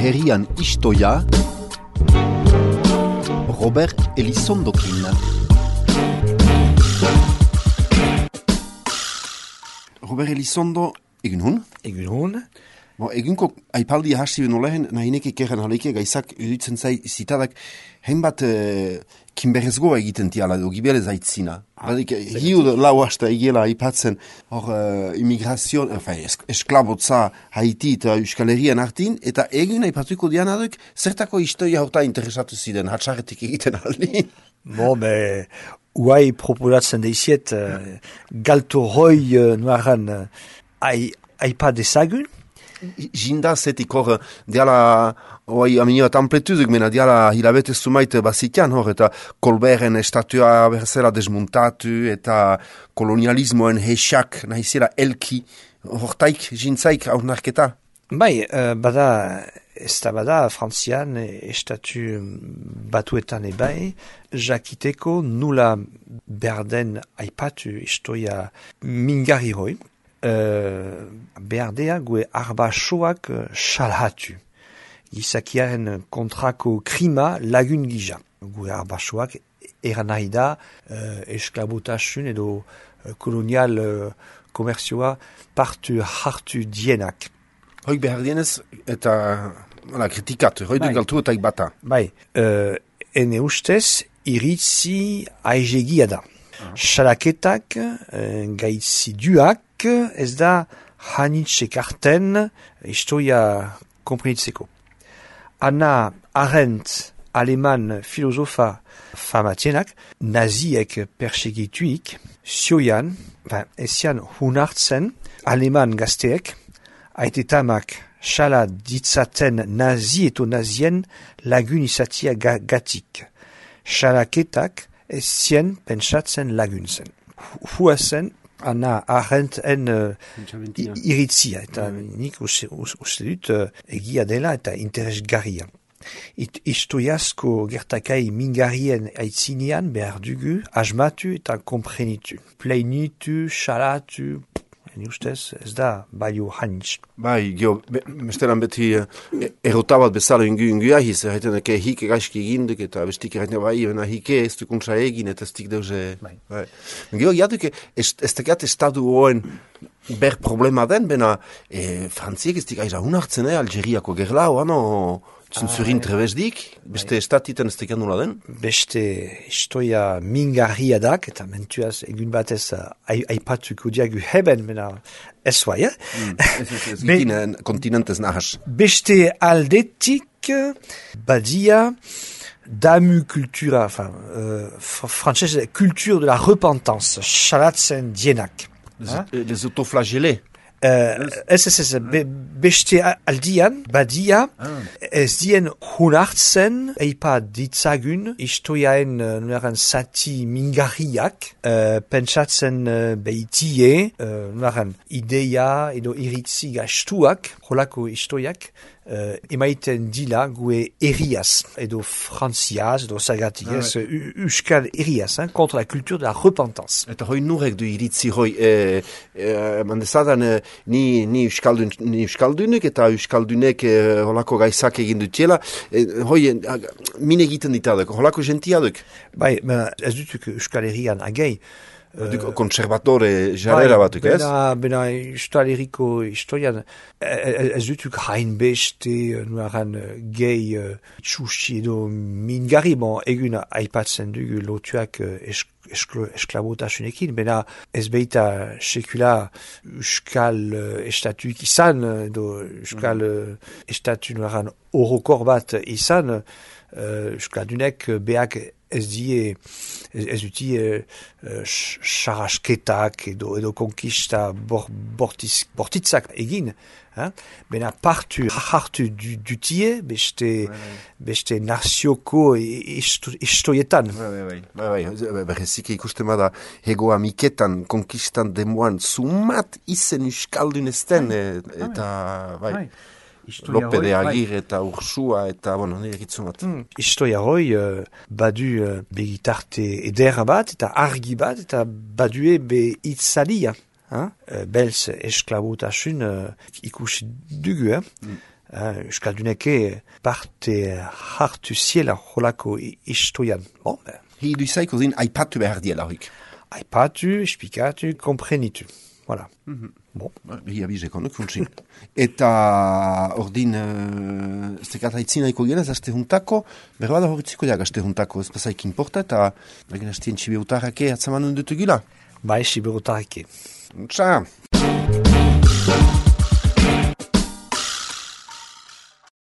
herrian istoia Robert Elizondokin. Robert Elizondo, egun hon? Egun hon. Egunko aipaldi hasi beno lehen, nahinek ikerren halike gaizak uditzen zai zitadak hainbat kinberrezgoa egiten tiala edo gibele zaitzina. Hiu lau hasta egela aipatzen hor imigrazio, esklabotza Haiti eta Euskal Herrian hartin, eta egun aipatuko dianaduk zertako historia horta interesatu ziren, hatxarretik egiten aldi. Uai proposatzen deiziet galtoroi nuaran aipa dezagun. Jinda zetik hor, diala, aminioat ampletuzuk mena, diala hilabete sumait bazitian hor, eta Kolberen estatua berzela desmuntatu, eta kolonialismoen hesak nahizela elki, hortaik, jintzaik, aurnarketa? Bai, bada frantzian estatu batuetan ebai, jakiteko nula berden aipatu istoia mingarri hoi, berdea gue arbasoak salhatu. Gizakiaren kontrako krima lagun gija. Gue arbasoak eran nahi da esklabotasun edo kolonial komerzioa partu hartu dienak. Hoik behar dienez eta kritikatu, hoi du galtu eta bata. Bai, ene ustez iritzi aizegia da. Salaketak gaitzi duak ez da hanitz ekarten historia komprenitzeko. Hannah Arendt, aleman filosofa famatienak, naziek persegituik, zioian, ezian hunartzen, aleman gazteek, aitetamak sala ditzaten nazi eto nazien lagun izatia gatik. Salaketak ezien pentsatzen laguntzen. Huazen, Hannah Arendt iritzia, eta nik uste dut egia dela eta interesgarria. Historiazko gertakai mingarrien aitzinean behar dugu asmatu eta komprenitu. Pleinitu, salatu, ustez ez da baio hanitz. Bai, bestelan beti erotabat bezala ingu ahiz, erraiten eke hike gaizki eginduk eta bestik erraiten bai, hike ez du kontra egin eta ez dik deuze. Bai. Gio, jaduk ez tekat estadu hoen ber problema den, bena frantziek ez dik aiza hunartzen, Algeriako gerla, oano zunzurin trebezdik, beste estatiten ez tekat nula den? Beste historia mingarria dak, eta mentuaz egun batez aipatuko diagu heben, bena ez bai, Ez gitin kontinentez nahas. Beste aldetik badia damu kultura, frantzez, kultur de la repentance, salatzen dienak. Les autoflagellés. Beste aldian, badia, ez dien hunartzen, eipa ditzagun, historiaen nueran zati mingarriak, pentsatzen behitie, nueran ideia edo iritzi gastuak, holako historiak, emaiten dila gue erriaz, edo frantziaz, edo zagatik, euskal erriaz, kontra la kultur de la repentance. Eta hoi nurek du iritzi hoi, mandezadan, ni euskaldunek eta euskaldunek holako gaizak egin dutiela, hoi min egiten ditaduk, holako gentiaduk? Bai, ez dutuk euskal herrian agei, konservatore jarrera batuk, ez? Bena Euskal Herriko historian ez dutuk hainbeste nuaran gehi txusi edo mingarri, egun aipatzen dugu lotuak esklabotasunekin, bena ez beita sekula Euskal estatuik izan, edo Euskal estatu nuaran horokor bat izan, Euskaldunek beak ez duti sarasketak edo konkista bortitzak egin. Bena partu hartu dutie beste nazioko istoietan. Bai, berrezik ikusten bada hego amiketan konkistan demoan sumat izen euskaldun ezten eta bai. Lope de Agir eta Ursua eta, nire egitzen bat. Historia hoi badu begitarte eder bat eta argi bat eta badue be itzalia. Belz esklabotasun ikusi dugu. Euskalduneke parte hartu ziela holako istoian. Bon, Hi du zaiko zin aipatu behar diela hoik. aipatu, esplikatu, komprenitu. Voilà. Bon. Hi abizeko, no, funtsin. Eta ordin, zekata itzinaiko genez, aste juntako, berba da horitziko jak aste juntako, ez pasaik importa, eta egin astien txibiutarake atzamanun dutugila. Bai, siberotarike. Txa!